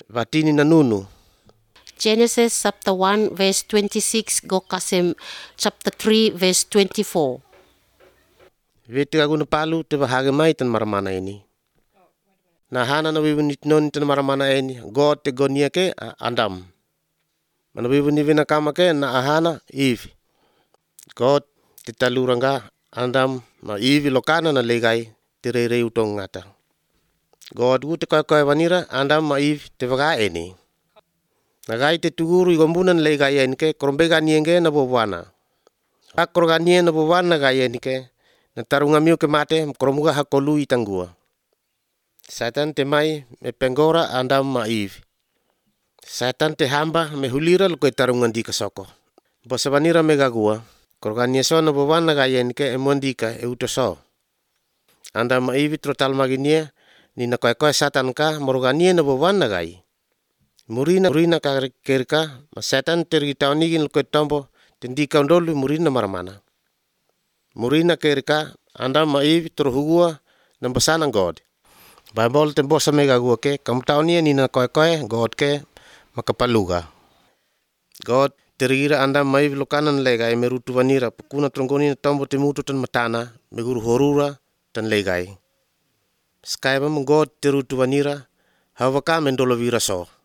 vatini na nunu. Genesis chapter 1 verse 26 go kasem chapter 3 verse 24. Vete aguna palu te bahage mai tan maramana ini. Na hana na bibunit non tan maramana ini. God te gonia ke Adam. Mana bibuni vina kama ke na ahana Eve. God te taluranga Adam ma Eve lokana na legai te rei utong ngata. God gu te koe vanira Adam ma Eve te vaga ini. Nagai te tuguru igombunan legai ini ke krombega nienge na bobwana. Akroganie na bobwana gai ini ke na tarunga miu ke mate kromuga hakolu itangua. Satan te mai me pengora Adam ma Eve. Satan te hamba me hulira lo koe tarungan di kasoko. Bosa vanira me gagua. Kroganie so na bobwana gai ini ke emondika e utoso. Adam ma Eve trotal maginia ni na koe Satan ka moroganie na bobwana gai. Murina ka kerka ma Satan tergitaunigin lo koe tombo tendi kaundolu murina maramana. Murina kerka Adam ma Eve trohugua na basanang God. Bible te bosa mega gua ke kamtaunia ni na koe God ke makapaluga. God terigira Adam ma Eve lokanan legai merutu vanira pukuna trongoni na tombo te mutu tan matana meguru horura tan legai. Skaiba God terutu vanira hawaka mendolo vira so.